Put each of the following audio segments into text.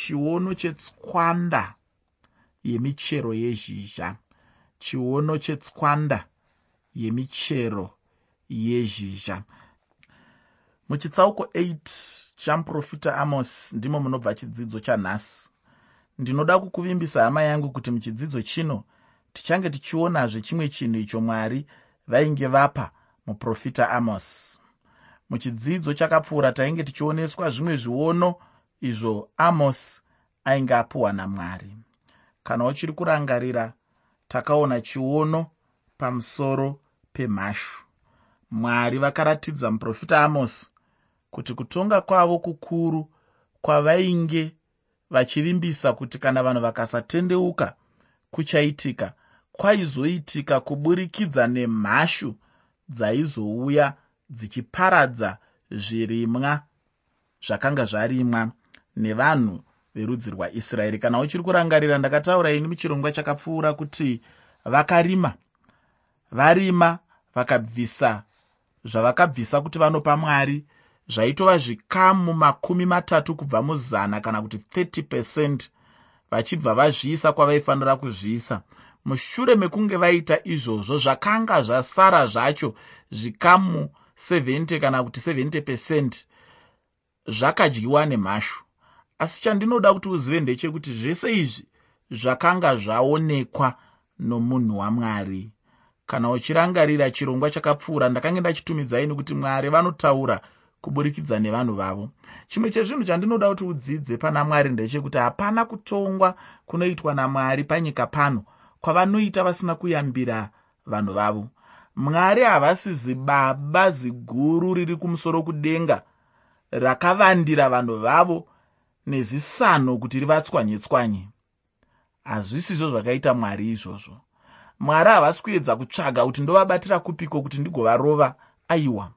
chiono chetswanda yemichero yezhizha. Chiono chetswanda yemichero yezhizha. Muchitsauko 8 chamuprofita Amos ndimo munobva chidzidzo chanhasi. Ndinoda kukuvimbisa hama yangu kuti muchidzidzo chino tichange tichionazve chimwe chinhu icho Mwari vainge vapa muprofita Amos. Muchidzidzo chakapfuura tainge tichioneswa zvimwe zviono izvo Amos ainge apuwa naMwari. Kana uchiri kurangarira, takaona chiono pamusoro pemhashu. Mwari vakaratidza muprofita Amos kuti kutonga kwavo kukuru kwavainge vachivimbisa kuti kana vanhu vakasatendeuka kuchaitika, kwaizoitika kuburikidza nemhashu dzaizouya dzichiparadza zvirimwa zvakanga zvarimwa nevanhu verudzi rwaIsraeri. Kana uchiri kurangarira, ndakataura ini muchirongwa chakapfuura kuti varima vakabvisa zvavakabvisa kuti vanopa Mwari zvaitova zvikamu 30 kubva muzana, kana kuti 30%, vachibva vazviisa kwavaifanira kuzviisa. Mushure mekunge vaita izvozvo, zvakanga zvasara zvacho zvikamu 70 kana kuti 70% zvakadyiwa nemhashu. Asi chandinoda kuti uzive ndechekuti zvese izvi zvakanga zvaonekwa nomunhu waMwari. Kana uchirangarira chirongwa chakapfuura, ndakange ndachitumidzaini kuti Mwari vanotaura kuburikidza nevanhu vavo. Chimwe chezvinhu chandinoda kuti udzidze pana Mwari ndechekuti hapana kutongwa kunoitwa naMwari panyika pano kwavanoita vasina kuyambira vanhu vavo. Mwari havasizi baba ziguru riri kumusoro kudenga rakavandira vanhu vavo nezisano kuti rivatswanye-tswanye. Hazvisizvo zvakaita Mwari izvozvo. Mwari havasi kuedza kutsvaga kuti ndovabatira kupiko kuti ndigovarova. Aiwa,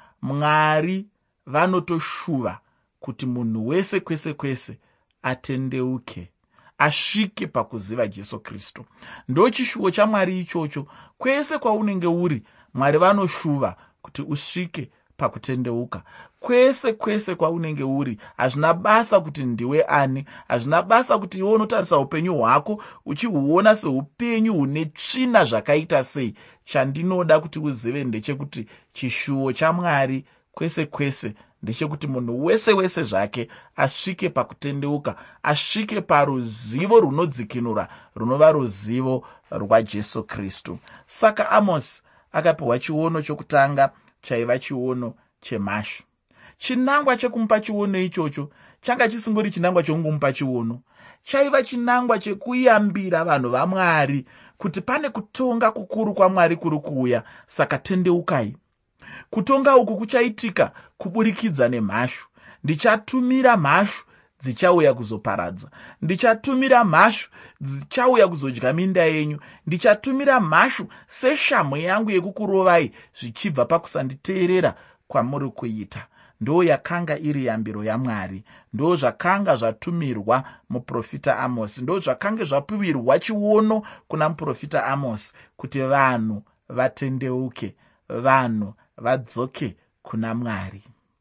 Mwari vanotoshuva kuti munhu wese kwese kwese atendeuke, asvike pakuziva Jesu Kristu. Ndo chishuvo chaMwari ichocho. Kwese kwaunenge uri, Mwari vanoshuva kuti usvike pakutendeuka. Kwese kwese kwaunenge uri, hazvina basa kuti ndiwe ani, hazvina basa kuti iwe unotarisa upenyu hwako uchihuona seupenyu hune tsvina zvakaita sei. Chandinoda kuti uzive ndechekuti chishuvo chaMwari kwese kwese ndechekuti munhu wese wese zvake asvike pakutendeuka, asvike paruzivo runodzikinura, runova ruzivo rwaJesu Kristu. Saka Amos akapiwa chiono chokutanga chaiva chiono chemhashu. Chinangwa chekumupa chiono ichocho changa chisingori chinangwa chokumupa chiono, chaiva chinangwa chekuyambira vanhu vaMwari kuti pane kutonga kukuru kwaMwari kuri kuuya. Saka tendeukai. Kutonga uku kuchaitika kuburikidza nemhashu. Ndichatumira mhashu dzichauya kuzoparadza. Ndichatumira mhashu dzichauya kuzodya minda yenyu. Ndichatumira mhashu seshamhu yangu yekukurovai zvichibva pakusanditeerera kwamuri kuita. Ndo yakanga iri yambiro yaMwari. Ndo zvakanga zvatumirwa muprofita Amos. Ndo zvakanga zvapiwirwa chiono kuna muprofita Amos kuti vanhu vatendeuke, vanhu vadzoke kuna Mwari.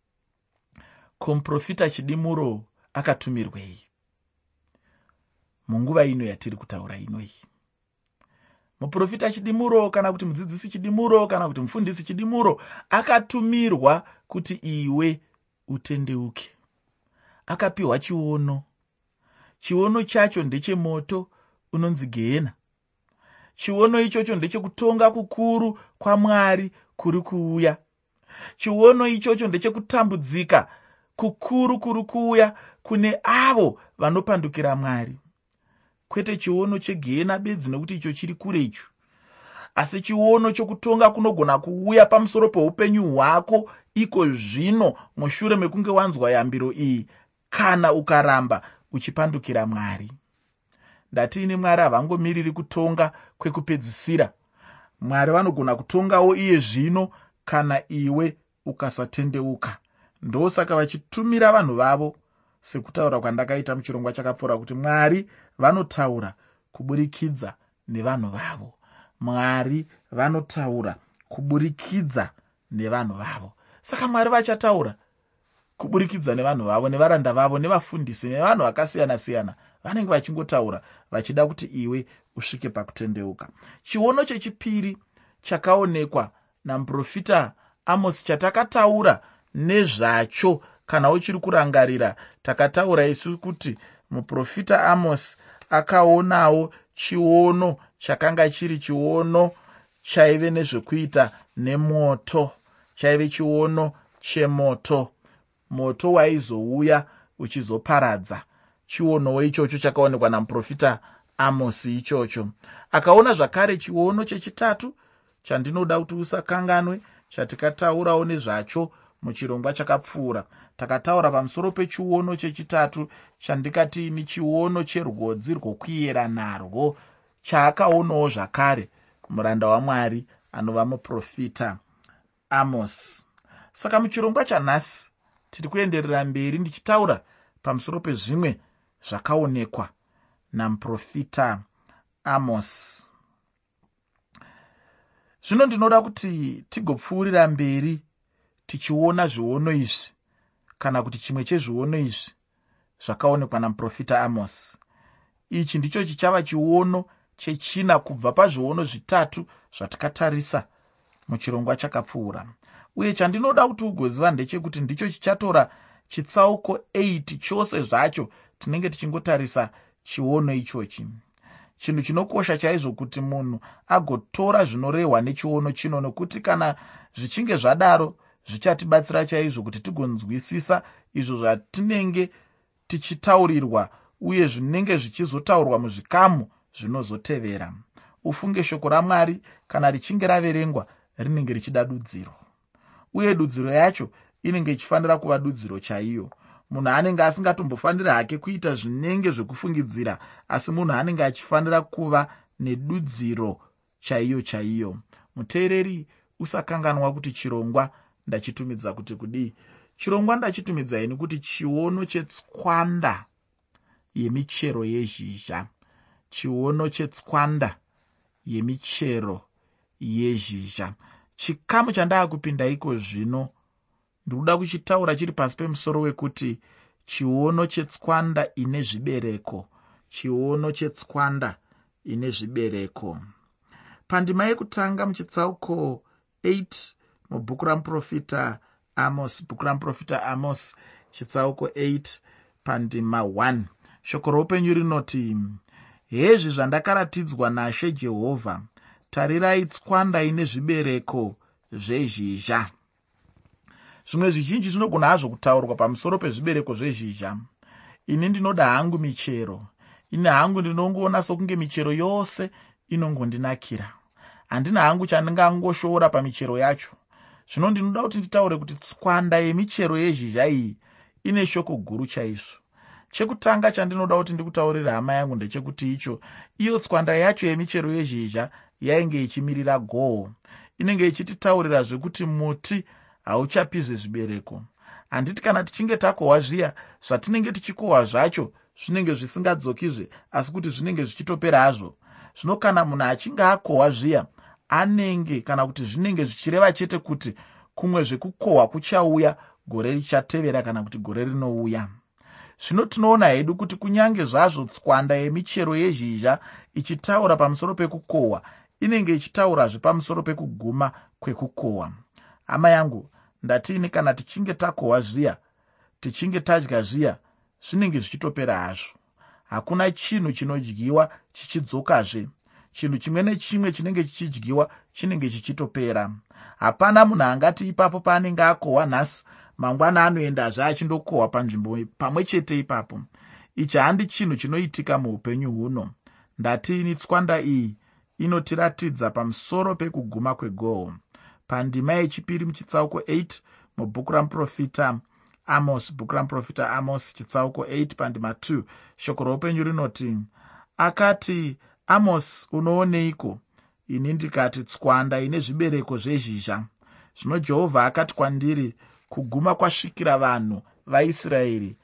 Muprofita Chidimuro akatumirwei munguva ino yatiri kutaura inoi? Muprofita Chidimuro, kana kuti mudzidzisi Chidimuro, kana kuti mufundisi Chidimuro, akatumirwa kuti iwe utendeuke. Akapiwa chiono. Chiono chacho ndechemoto unonzi Gehena. Chiono ichocho ndechekutonga kukuru kwaMwari kuri kuuya. Chiono ichocho ndechekutambudzika kukuru kuri kuuya kune avo vanopandukira Mwari. Kwete chiono cheGehena bedzi nekuti icho chiri kure icho, asi chiono chokutonga kunogona kuuya pamusoro peupenyu hwako iko zvino, mushure mekunge wanzwa yambiro iyi, kana ukaramba uchipandukira Mwari. Ndatini Mwari havangomiriri kutonga kwekupedzisira. Mwari vanogona kutongawo iye zvino kana iwe ukasatendeuka. Ndosaka vachitumira vanhu vavo, sekutaura kwandakaita muchirongwa chakapfuura kuti Mwari vanotaura kuburikidza nevanhu vavo. Mwari vanotaura kuburikidza nevanhu vavo. Saka Mwari vachataura kuburikidza nevanhu vavo, nevaranda vavo, nevafundisi, nevanhu vakasiyana-siyana, vanenge vachingotaura vachida kuti iwe usvike pakutendeuka. Chiono chechipiri chakaonekwa namuprofita Amosi, chatakataura nezvacho kana uchiri kurangarira, takataura isu kuti muprofita Amosi akaonawo chiono chakanga chiri chiono chaive nezvekuita nemoto, chaive chiono chemoto, moto waizouya uchizoparadza. Chionowo ichocho chakaonekwa namuprofita Amosi ichocho. Akaona zvakare chiono chechitatu chandinoda kuti usakanganwe, chatikataurawo nezvacho muchirongwa chakapfuura. Takataura pamusoro pechiono chechitatu chandikati ni chiono cherwodzi rwokuyera narwo, chaakaonawo zvakare muranda waMwari anova muprofita Amosi. Saka muchirongwa chanhasi tiri kuenderera mberi ndichitaura pamusoro pezvimwe zvakaonekwa namuprofita Amosi. Zvino ndinoda kuti tigopfuurira mberi tichiona zviono izvi, kana kuti chimwe chezviono izvi zvakaonekwa namuprofita Amosi. Ichi ndicho chichava chiono chechina kubva pazviono zvitatu zvatakatarisa muchirongwa chakapfuura. Uye chandinoda kuti ugoziva ndechekuti ndicho chichatora chitsauko 8 chose zvacho tinenge tichingotarisa chiono ichochi. Chinhu chinokosha chaizvo kuti munhu agotora zvinorehwa nechiono chino, nokuti kana zvichinge zvadaro zvichatibatsira chaizvo kuti tigonzwisisa izvo zvatinenge tichitaurirwa uye zvinenge zvichizotaurwa muzvikamu zvinozotevera. Ufunge shoko raMwari kana richinge raverengwa rinenge richida dudziro, uye dudziro yacho inenge ichifanira kuva dudziro chaiyo. Munhu anenge asingatombofanira hake kuita zvinenge zvekufungidzira, asi munhu anenge achifanira kuva nedudziro chaiyo chaiyo. Muteereri, usakanganwa kuti chirongwa ndachitumidza kuti kudii. Chirongwa ndachitumidza ini kuti chiono chetswanda yemichero yezhizha. Chiono chetswanda yemichero yezhizha. Chikamu chandaa kupinda iko zvino ndikuda kuchitaura chiri pasi pemusoro wekuti chiono chetswanda ine zvibereko. Chiono chetswanda ine zvibereko. Pandima yekutanga muchitsauko 8 mubhuku ramuprofita Amos, bhuku ramuprofita Amos chitsauko 8 pandima 1, shoko roupenyu rinoti, hezvi zvandakaratidzwa naShe Jehovha, tarirai tswanda ine zvibereko zvezhizha. Zvimwe zvizhinji zvinogona hazvo kutaurwa pamusoro pezvibereko zvezhizha. Ini ndinoda hangu michero. Ini hangu ndinongoona sokunge michero yose inongondinakira. Handina hangu chandingangoshoora pamichero yacho. Zvino ndinoda kuti nditaure kuti tswanda yemichero yezhizha iyi ine shoko guru chaizvo. Chekutanga chandinoda kuti ndikutaurira hama yangu ndechekuti icho, iyo tswanda yacho yemichero yezhizha yainge ichimirira goho. Inenge ichititaurira zvekuti muti hauchapizve zvibereko. Handiti kana tichinge takohwa zviya, zvatinenge tichikohwa zvacho zvinenge zvisingadzokizve, asi kuti zvinenge zvichitopera hazvo. Zvino kana munhu achinge akohwa zviya, anenge kana kuti zvinenge zvichireva chete kuti kumwe zvekukohwa kuchauya gore richatevera kana kuti gore rinouya. Zvino tinoona hedu kuti kunyange zvazvo tswanda yemichero yezhizha ichitaura pamusoro pekukohwa, inenge ichitaurazve pamusoro pekuguma kwekukohwa. Hama yangu, ndatini kana tichinge takohwa zviya, tichinge tadya zviya, zvinenge zvichitopera hazvo. Hakuna chinhu chinodyiwa chichidzokazve. Chinhu chimwe nechimwe chinenge chichidyiwa chinenge chichitopera. Hapana munhu angati ipapo paanenge akohwa nhasi, mangwana anoendazve achindokohwa panzvimbo pamwe chete ipapo. Ichi handi chinhu chinoitika muupenyu huno. Ndatini tswanda iyi inotiratidza pamusoro pekuguma kwegoho. Pandima yechipiri muchitsauko 8 mubhuku ramuprofita Amos, bhuku ramuprofita Amos chitsauko 8 pandima 2, shoko roupenyu rinoti, akati, Amos, unooneiko? Ini ndikati, tswanda ine zvibereko zvezhizha. Zvino Jehovha akati kwandiri, kuguma kwasvikira vanhu vaIsraeri,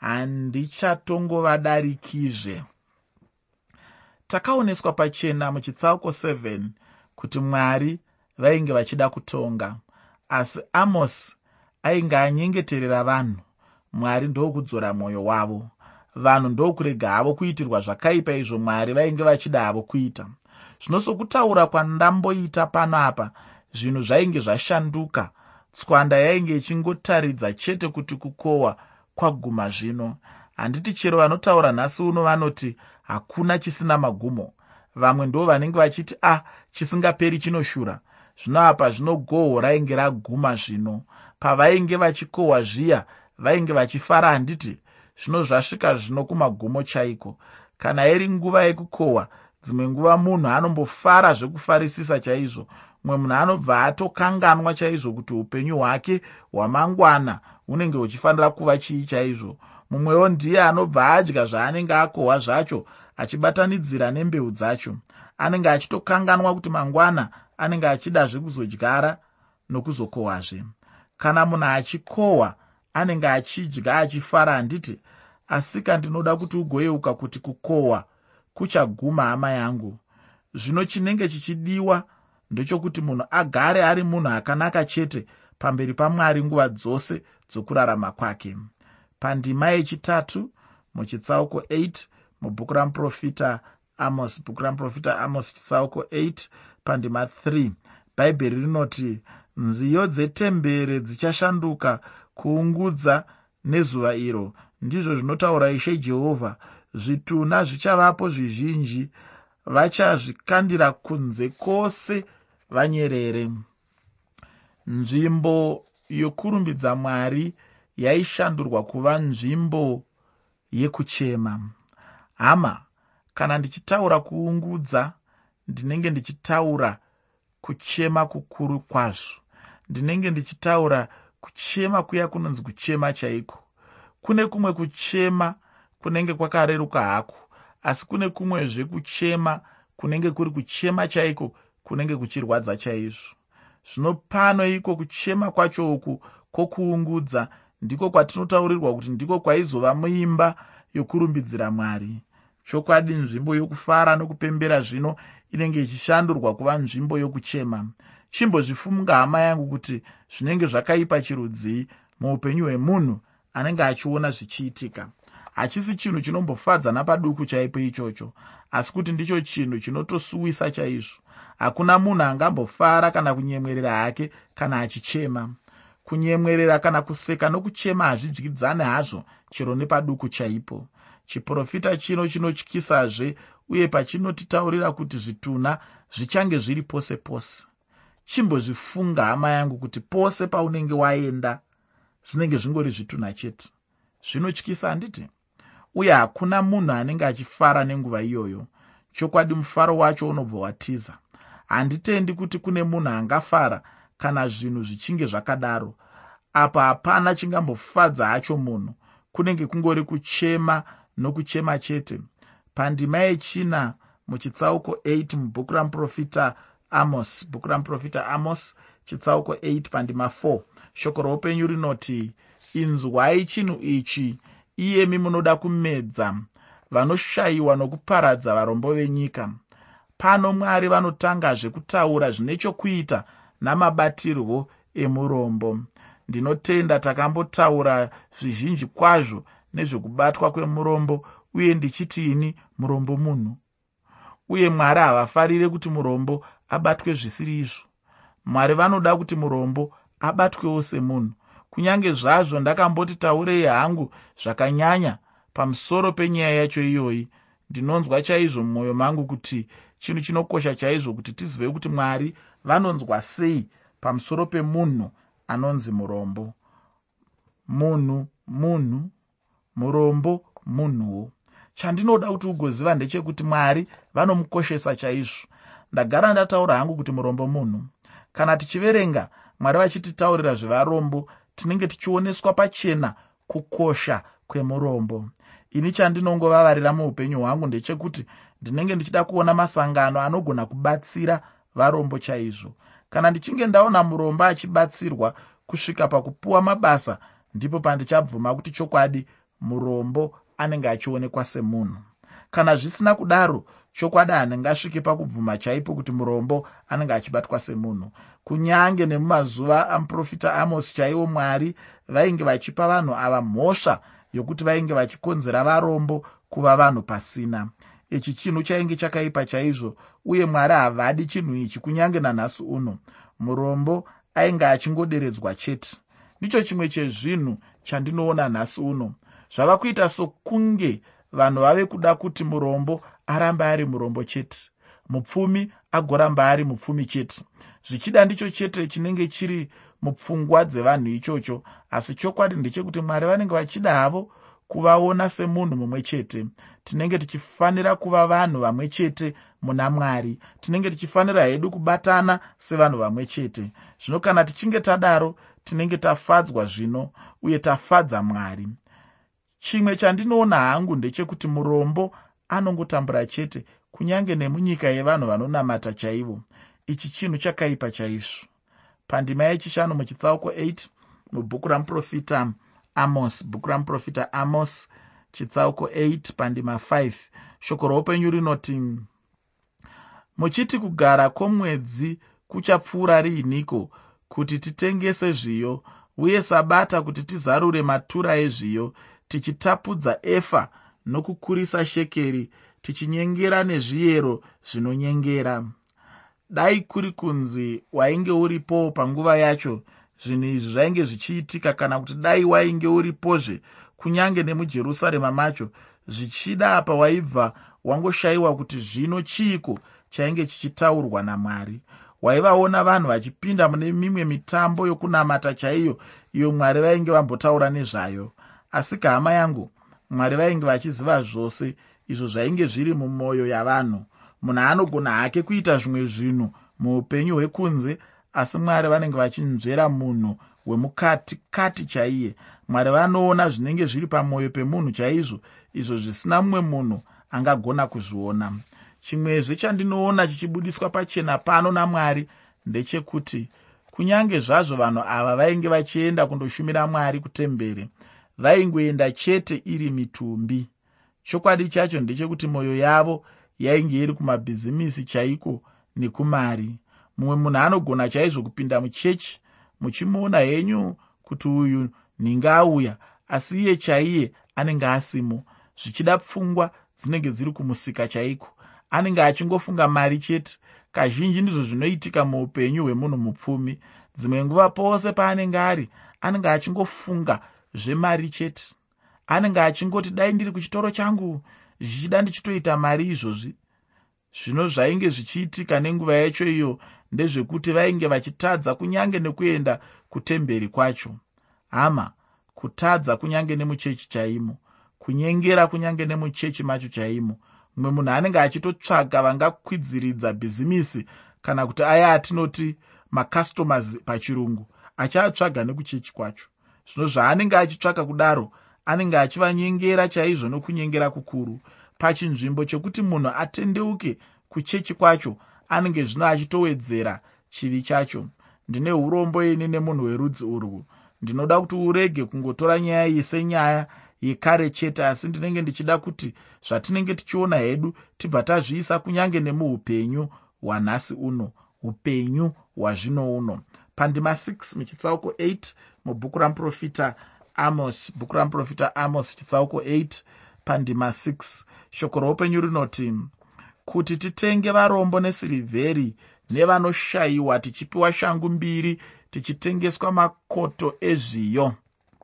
handichatongovadarikizve. Takaoneswa pachena muchitsauko 7 kuti Mwari vainge vachida kutonga, asi Amos ainge anyengeterera vanhu Mwari ndokudzora mwoyo wavo. Vanhu ndokurega havo kuitirwa zvakaipa izvo Mwari vainge vachida havo kuita. Zvino sokutaura kwandamboita panapa, zvinhu zvainge zvashanduka. Tswanda yainge ichingotaridza chete kuti kukohwa kwaguma zvino. Handiti chero vanotaura nhasi uno vanoti hakuna chisina magumo. Vamwe ndo vanenge vachiti chisingaperi chinoshura. Zvino apa zvino gohwo rainge raguma zvino. Pavainge vachikohwa zviya vainge vachifara handiti. Zvino zvasvika zvino kumagumo chaiko. Kana iri nguva yekukohwa, dzimwe nguva munhu anombofara zvekufarisisa chaizvo. Mumwe munhu anobva atokanganwa chaizvo kuti upenyu hwake hwamangwana hunenge huchifanira kuva chii chaizvo. Mumwewo ndiye anobva adya zvaanenge akohwa zvacho achibatanidzira nembeu dzacho. Anenge achitokanganwa kuti mangwana anenge achidazve kuzodyara nokuzokohwazve. Kana munhu achikohwa anenge achidya achifara handiti. Asika ndinoda kuti ugoyeuka kuti kukohwa kuchaguma hama yangu. Zvino chinenge chichidiwa ndechokuti munhu agare ari munhu akanaka chete pamberi paMwari nguva dzose dzokurarama kwake. Pandima yechitatu muchitsauko 8 mubhuku ramuprofita Amos, bhuku ramuprofita Amos chitsauko 8 pandima 3, Bhaibheri rinoti, nziyo dzetembere dzichashanduka kuungudza nezuva iro, ndizvo zvinotaura Ishe Jehovha. Zvitunha zvichavapo zvizhinji, vachazvikandira kunze kwose vanyerere. Nzvimbo yokurumbidza Mwari yaishandurwa kuva nzvimbo yekuchema. Hama, kana ndichitaura kuungudza, ndinenge ndichitaura kuchema kukuru kwazvo. Ndinenge ndichitaura kuchema kuya kunonzi kuchema chaiko. Kune kumwe kuchema kunenge kwakareruka hako, asi kune kumwezve kuchema kunenge kuri kuchema chaiko, kunenge kuchirwadza chaizvo. Zvino pano iko kuchema kwacho uku kwokuungudza ndiko kwatinotaurirwa kuti ndiko kwaizova muimba yokurumbidzira Mwari. Chokwadi nzvimbo yokufara nokupembera zvino inenge ichishandurwa kuva nzvimbo yokuchema. Chimbozvifunga hama yangu kuti zvinenge zvakaipa chirudzi muupenyu hwemunhu anenge achiona zvichiitika. Hachisi chinhu chinombofadza napaduku chaipo ichocho, asi kuti ndicho chinhu chinotosuwisa chaizvo. Hakuna munhu angambofara kana kunyemwerera hake kana achichema. Kunyemwerera kana kuseka nokuchema hazvidyidzane hazvo chero nepaduku chaipo. Chiprofita chino chinotyisazve uye pachinotitaurira kuti zvitunha zvichange zviri pose pose. Chimbozvifunga hama yangu kuti pose paunenge waenda zvinenge zvingori zvitunha chete. Zvinotyisa handiti? Uye hakuna munhu anenge achifara nenguva iyoyo. Chokwadi mufaro wacho unobva watiza. Handitendi kuti kune munhu angafara kana zvinhu zvichinge zvakadaro. Apa hapana chingambofadza hacho munhu. Kunenge kungori kuchema nokuchema chete. Pandima yechina muchitsauko 8 mubhuku ramuprofita Amos, bhuku ramuprofita Amos chitsauko 8 pandima 4, shoko roupenyu rinoti, inzwai chinhu ichi, iyemi munoda kumedza vanoshayiwa nokuparadza varombo venyika. Pano Mwari vanotangazve kutaura zvine chokuita namabatirwo emurombo. Ndinotenda takambotaura zvizhinji kwazvo nezvekubatwa kwemurombo, uye ndichiti ini murombo munhu. Uye Mwari havafarire kuti murombo abatwe zvisiri izvo. Mwari vanoda kuti murombo abatwewo semunhu. Kunyange zvazvo ndakamboti taurei hangu zvakanyanya pamusoro penyaya yacho iyoyi, ndinonzwa chaizvo mumwoyo mangu kuti chinhu chinokosha chaizvo kuti tizive kuti Mwari vanonzwa sei pamusoro pemunhu anonzi murombo. Munhu, munhu, murombo, munhuwo. Chandinoda kuti ugoziva ndechekuti Mwari vanomukoshesa chaizvo. Ndagara ndataura hangu kuti murombo munhu. Kana tichiverenga Mwari vachititaurira zvevarombo, tinenge tichioneswa pachena kukosha kwemurombo. Ini chandinongovavarira muupenyu hwangu ndechekuti ndinenge ndichida kuona masangano anogona kubatsira varombo chaizvo. Kana ndichinge ndaona murombo achibatsirwa kusvika pakupuwa mabasa, ndipo pandichabvuma kuti chokwadi murombo anenge achionekwa semunhu. Kana zvisina kudaro, chokwadi anenge asvike pakubvuma chaipo kuti murombo anenge achibatwa semunhu. Kunyange nemumazuva amuprofita Amos chaiwo, Mwari vainge vachipa vanhu ava mhosva yokuti vainge vachikonzera varombo kuva vanhu pasina. Ichi chinhu chainge chakaipa chaizvo, uye Mwari havadi chinhu ichi kunyange nanhasi uno. Murombo ainge achingoderedzwa chete. Ndicho chimwe chezvinhu chandinoona nhasi uno. Zvava kuita sokunge vanhu vave kuda kuti murombo arambe ari murombo chete, mupfumi agoramba ari mupfumi chete. Zvichida ndicho chete chinenge chiri mupfungwa dzevanhu ichocho, asi chokwadi ndechekuti Mwari vanenge vachida havo kuvaona semunhu mumwe chete. Tinenge tichifanira kuva vanhu vamwe chete muna Mwari. Tinenge tichifanira hedu kubatana sevanhu vamwe chete. Zvino kana tichinge tadaro, tinenge tafadzwa zvino uye tafadza Mwari. Chimwe chandinoona hangu ndechekuti murombo anongotambura chete, kunyange nemunyika yevanhu vanonamata chaivo. Ichi chinhu chakaipa chaizvo. Pandima yechishanu muchitsauko 8 mubhuku ramuprofita Amos, bhuku ramuprofita Amos chitsauko 8 pandima 5, shoko roupenyu rinoti, muchiti kugara kwomwedzi kuchapfuura riiniko, kuti titengese zviyo, uye sabata kuti tizarure matura ezviyo, tichitapudza efa nokukurisa shekeri, tichinyengera nezviyero zvinonyengera. Dai kuri kunzi wainge uripo panguva yacho, zvinhu izvi zvainge zvichiitika, kana kuti dai wainge uripozve kunyange nemuJerusarema macho, zvichida apa waibva wangoshayiwa kuti zvino chiiko chainge chichitaurwa naMwari. Waivaona vanhu vachipinda mune mimwe mitambo yokunamata chaiyo, iyo Mwari vainge vambotaura nezvayo. Asi hama yangu, Mwari vainge vachiziva zvose izvo zvainge zviri mumwoyo yavanhu. Munhu anogona hake kuita zvimwe zvinhu muupenyu hwekunze, asi Mwari vanenge vachinzvera munhu wemukati kati chaiye. Mwari vanoona zvinenge zviri pamwoyo pemunhu chaizvo, izvo zvisina mumwe munhu angagona kuzviona. Chimwezve chandinoona chichibudiswa pachena pano naMwari ndechekuti kunyange zvazvo vanhu ava vainge vachienda kundoshumira Mwari kutembere, vaingoenda chete iri mitumbi. Chokwadi chacho ndechekuti mwoyo yavo yainge iri kumabhizimisi chaiko nekumari. Mumwe munhu anogona chaizvo kupinda muchechi muchimuona henyu kuti uyu ningauya, asi iye chaiye anenge asimo. Zvichida pfungwa dzinenge dziri kumusika chaiko. Anenge achingofunga mari chete. Kazhinji ndizvo zvinoitika muupenyu hwemunhu mupfumi. Dzimwe nguva pose paanenge ari, anenge achingofunga zvemari chete. Anenge achingoti dai ndiri kuchitoro changu, zvichida ndichitoita mari izvozvi. Zvino zvainge zvichiitika nenguva yacho iyo ndezvekuti vainge vachitadza kunyange nekuenda kutemberi kwacho. Hama, kutadza kunyange nemuchechi chaimo, kunyengera kunyange nemuchechi macho chaimo. Mumwe munhu anenge achitotsvaga vangakwidziridza bhizimisi, kana kuti aya atinoti macustomers pachirungu, achatsvaga nekuchechi kwacho. Zvino zvaanenge achitsvaka kudaro, anenge achivanyengera chaizvo nokunyengera kukuru. Pachinzvimbo chekuti munhu atendeuke kuchechi kwacho, anenge zvino achitowedzera chivi chacho. Ndine urombo ini nemunhu werudzi urwu. Ndinoda kuti urege kungotora nyaya iyi senyaya yekare chete, asi ndinenge ndichida kuti zvatinenge tichiona hedu tibva tazviisa kunyange nemuupenyu hwanhasi uno, upenyu hwazvino uno. Pandima 6 muchitsauko 8 mubhuku ramuprofita Amos, bhuku ramuprofita Amos chitsauko 8 pandima 6, shoko roupenyu rinoti, kuti titenge varombo nesirivheri, nevanoshayiwa tichipiwa shangu 2, tichitengeswa makoto ezviyo.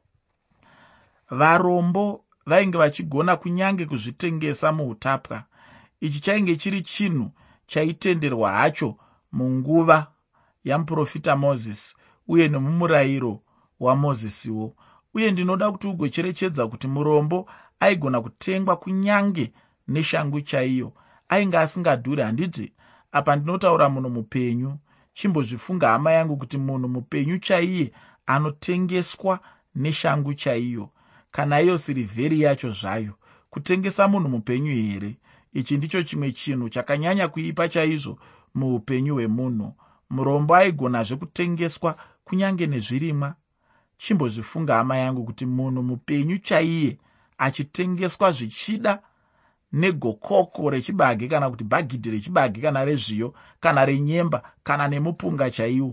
Varombo vainge vachigona kunyange kuzvitengesa muutapwa. Ichi chainge chiri chinhu chaitenderwa hacho munguva yamuprofita Mozisi uye nemumurayiro waMozisiwo. Uye ndinoda kuti ugocherechedza kuti murombo aigona kutengwa kunyange neshangu chaiyo. Ainge asingadhuri. Handiti apa ndinotaura munhu mupenyu. Chimbozvifunga hama yangu kuti munhu mupenyu chaiye anotengeswa neshangu chaiyo, kana iyo sirivheri yacho zvayo. Kutengesa munhu mupenyu here? Ichi ndicho chimwe chinhu chakanyanya kuipa chaizvo muupenyu hwemunhu. Murombo aigonazve kutengeswa kunyange nezvirimwa. Chimbozvifunga hama yangu kuti munhu mupenyu chaiye achitengeswa zvichida negokoko rechibage kana kuti bhagidhi rechibage kana rezviyo kana renyemba kana nemupunga chaiwo.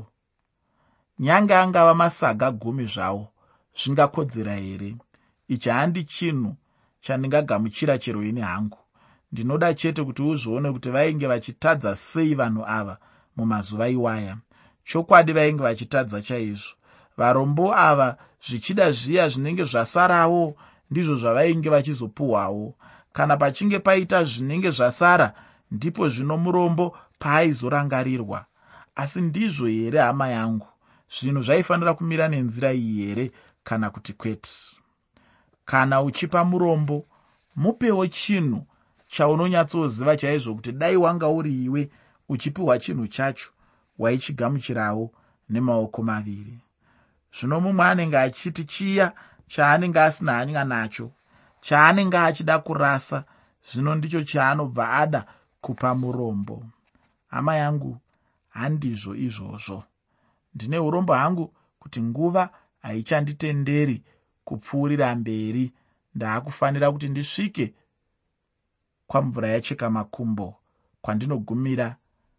Nyange angava masaga 10 zvawo, zvingakodzera here? Ichi handi chinhu chandingagamuchira chero ini hangu. Ndinoda chete kuti uzvione kuti vainge vachitadza sei vanhu ava mumazuva iwaya. Chokwadi vainge vachitadza chaizvo. Varombo ava zvichida zviya zvinenge zvasarawo ndizvo zvavainge vachizopuhwawo. Kana pachinge paita zvinenge zvasara, ndipo zvino murombo paaizorangarirwa. Asi ndizvo here hama yangu? Zvinhu zvaifanira kumira nenzira iyi here kana kuti kwete? Kana uchipa murombo, mupewo chinhu chaunonyatsoziva chaizvo kuti dai wanga uri iwe uchipiwa chinhu chacho, waichigamuchirawo nemaoko maviri. Zvino mumwe anenge achiti chiya chaanenge asina hanya nacho, chaanenge achida kurasa, zvino ndicho chaanobva ada kupa murombo. Hama yangu, handizvo izvozvo. Ndine urombo hangu kuti nguva haichanditenderi kupfuurira mberi. Ndaakufanira kuti ndisvike kwamvura yacheka makumbo, kwandinogumira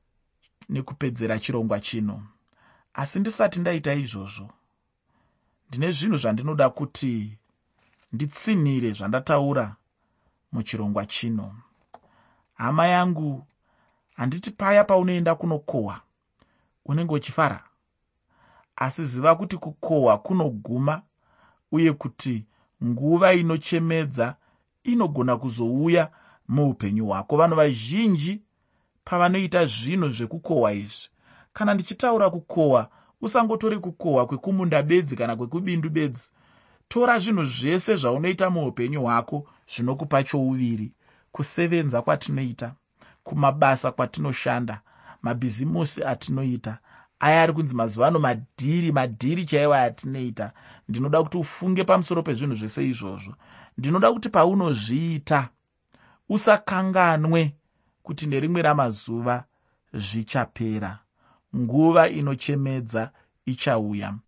nekupedzera chirongwa chino. Asi ndisati ndaita izvozvo, ndine zvinhu zvandinoda kuti nditsinire zvandataura muchirongwa chino. Hama yangu, handiti paya paunoenda kunokohwa unenge uchifara, asi ziva kuti kukohwa kunoguma uye kuti nguva inochemedza inogona kuzouya muupenyu hwako. Vanhu vazhinji pavanoita zvinhu zvekukohwa izvi, kana ndichitaura kukohwa, usangotori kukohwa kwekumunda bedzi kana kwekubindu bedzi. Tora zvinhu zvese zvaunoita muupenyu hwako zvinokupa chouviri. Kusevenza kwatinoita, kumabasa kwatinoshanda, mabhizimusi atinoita, aya ari kunzi mazuvano madhiri chaiwa atinoita. Ndinoda kuti ufunge pamusoro pezvinhu zvese izvozvo. Ndinoda kuti paunozviita usakanganwe kuti nerimwe ramazuva zvichapera. Nguva inochemedza ichauya.